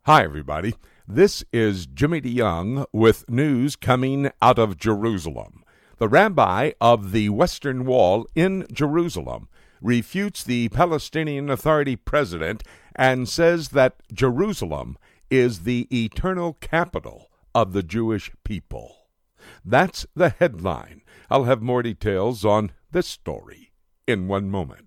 Hi, everybody. This is Jimmy DeYoung with news coming out of Jerusalem. The rabbi of the Western Wall in Jerusalem refutes the Palestinian Authority president and says that Jerusalem is the eternal capital of the Jewish people. That's the headline. I'll have more details on this story in one moment.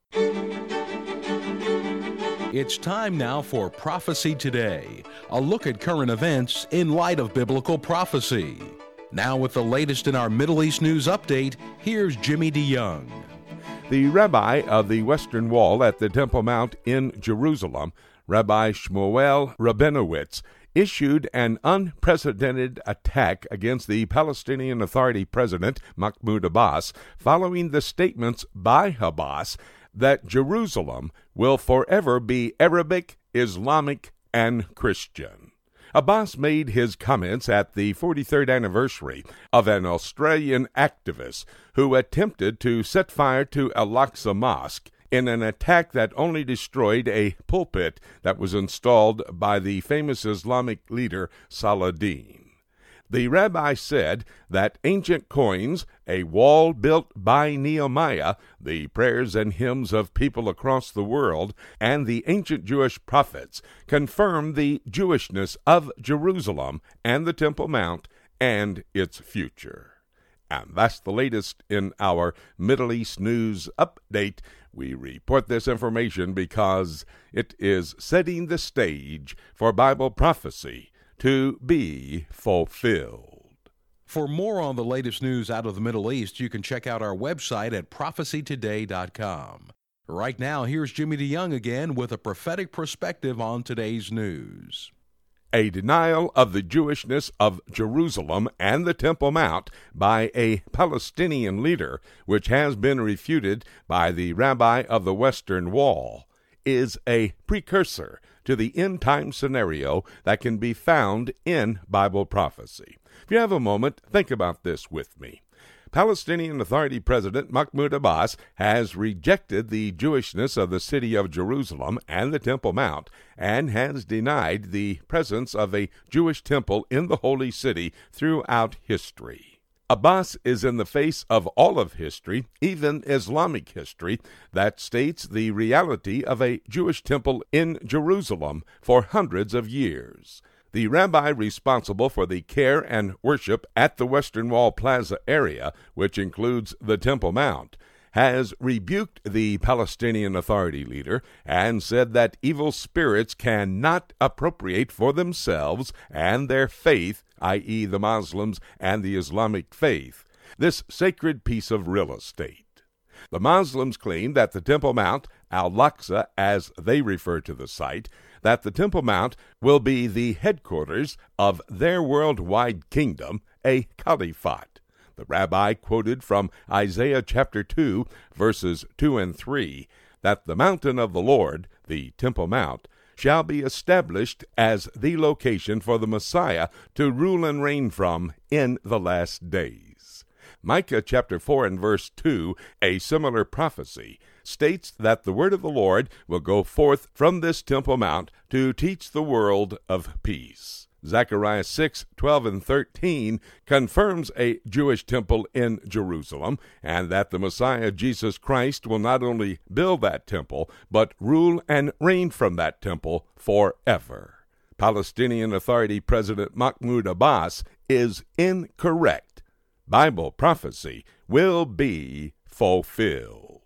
It's time now for Prophecy Today, a look at current events in light of biblical prophecy. Now with the latest in our Middle East news update, here's Jimmy DeYoung. The rabbi of the Western Wall at the Temple Mount in Jerusalem, Rabbi Shmuel Rabinowitz, issued an unprecedented attack against the Palestinian Authority president Mahmoud Abbas following the statements by Abbas that Jerusalem will forever be Arabic, Islamic, and Christian. Abbas made his comments at the 43rd anniversary of an Australian activist who attempted to set fire to Al-Aqsa Mosque in an attack that only destroyed a pulpit that was installed by the famous Islamic leader Saladin. The rabbi said that ancient coins, a wall built by Nehemiah, the prayers and hymns of people across the world, and the ancient Jewish prophets confirm the Jewishness of Jerusalem and the Temple Mount and its future. And that's the latest in our Middle East news update. We report this information because it is setting the stage for Bible prophecy to be fulfilled. For more on the latest news out of the Middle East, you can check out our website at prophecytoday.com. Right now, here's Jimmy DeYoung again with a prophetic perspective on today's news. A denial of the Jewishness of Jerusalem and the Temple Mount by a Palestinian leader, which has been refuted by the rabbi of the Western Wall, is a precursor to the end-time scenario that can be found in Bible prophecy. If you have a moment, think about this with me. Palestinian Authority President Mahmoud Abbas has rejected the Jewishness of the city of Jerusalem and the Temple Mount and has denied the presence of a Jewish temple in the Holy City throughout history. Abbas is in the face of all of history, even Islamic history, that states the reality of a Jewish temple in Jerusalem for hundreds of years. The rabbi responsible for the care and worship at the Western Wall Plaza area, which includes the Temple Mount, has rebuked the Palestinian Authority leader and said that evil spirits cannot appropriate for themselves and their faith, i.e. the Muslims and the Islamic faith, this sacred piece of real estate. The Muslims claim that the Temple Mount, Al-Aqsa as they refer to the site, that the Temple Mount will be the headquarters of their worldwide kingdom, a caliphate. The rabbi quoted from Isaiah chapter 2, verses 2 and 3, that the mountain of the Lord, the Temple Mount, shall be established as the location for the Messiah to rule and reign from in the last days. Micah chapter 4 and verse 2, a similar prophecy, states that the word of the Lord will go forth from this Temple Mount to teach the world of peace. Zechariah 6, 12 and 13 confirms a Jewish temple in Jerusalem, and that the Messiah Jesus Christ will not only build that temple, but rule and reign from that temple forever. Palestinian Authority President Mahmoud Abbas is incorrect. Bible prophecy will be fulfilled.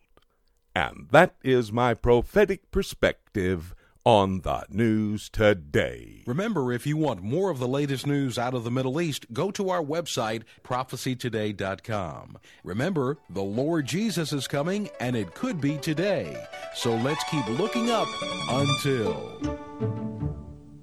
And that is my prophetic perspective on the news today. Remember, if you want more of the latest news out of the Middle East, go to our website, prophecytoday.com. Remember, the Lord Jesus is coming, and it could be today. So let's keep looking up until...